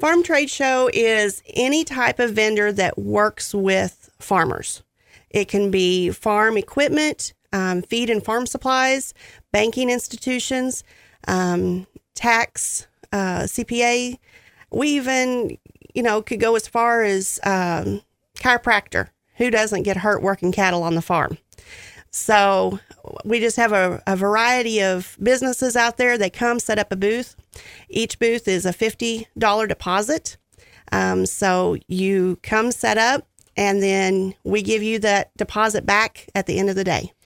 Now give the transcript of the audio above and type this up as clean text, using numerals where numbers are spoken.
Farm trade show is any type of vendor that works with farmers. It can be farm equipment, feed and farm supplies, banking institutions, tax, CPA. We even, could go as far as chiropractor. Who doesn't get hurt working cattle on the farm? So we just have a variety of businesses out there. They come set up a booth. Each booth is a $50 deposit. So you come set up, and then we give you that deposit back at the end of the day.